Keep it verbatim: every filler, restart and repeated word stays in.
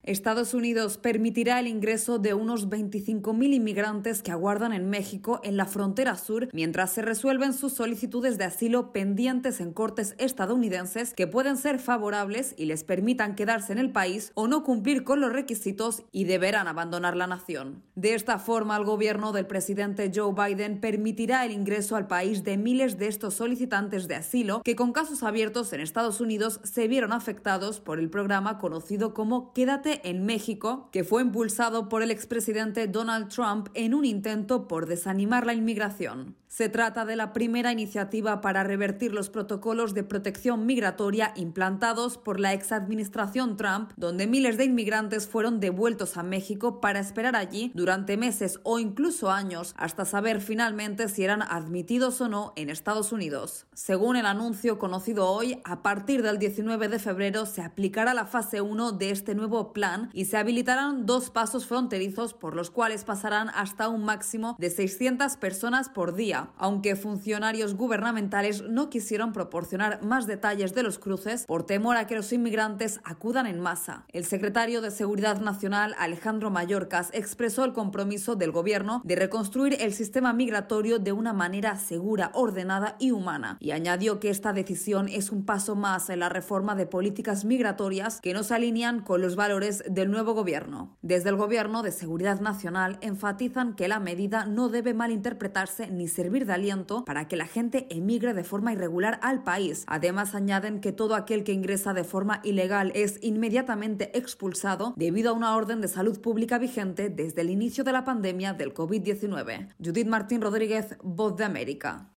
Estados Unidos permitirá el ingreso de unos veinticinco mil inmigrantes que aguardan en México en la frontera sur mientras se resuelven sus solicitudes de asilo pendientes en cortes estadounidenses que pueden ser favorables y les permitan quedarse en el país o no cumplir con los requisitos y deberán abandonar la nación. De esta forma, el gobierno del presidente Joe Biden permitirá el ingreso al país de miles de estos solicitantes de asilo que con casos abiertos en Estados Unidos se vieron afectados por el programa conocido como Quédate en México, que fue impulsado por el expresidente Donald Trump en un intento por desanimar la inmigración. Se trata de la primera iniciativa para revertir los protocolos de protección migratoria implantados por la exadministración Trump, donde miles de inmigrantes fueron devueltos a México para esperar allí durante meses o incluso años hasta saber finalmente si eran admitidos o no en Estados Unidos. Según el anuncio conocido hoy, a partir del diecinueve de febrero se aplicará la fase uno de este nuevo plan y se habilitarán dos pasos fronterizos por los cuales pasarán hasta un máximo de seiscientas personas por día. Aunque funcionarios gubernamentales no quisieron proporcionar más detalles de los cruces por temor a que los inmigrantes acudan en masa. El secretario de Seguridad Nacional, Alejandro Mayorkas, expresó el compromiso del gobierno de reconstruir el sistema migratorio de una manera segura, ordenada y humana, y añadió que esta decisión es un paso más en la reforma de políticas migratorias que no se alinean con los valores del nuevo gobierno. Desde el Gobierno de Seguridad Nacional enfatizan que la medida no debe malinterpretarse ni servir de aliento para que la gente emigre de forma irregular al país. Además, añaden que todo aquel que ingresa de forma ilegal es inmediatamente expulsado debido a una orden de salud pública vigente desde el inicio de la pandemia del COVID diecinueve. Judith Martín Rodríguez, Voz de América.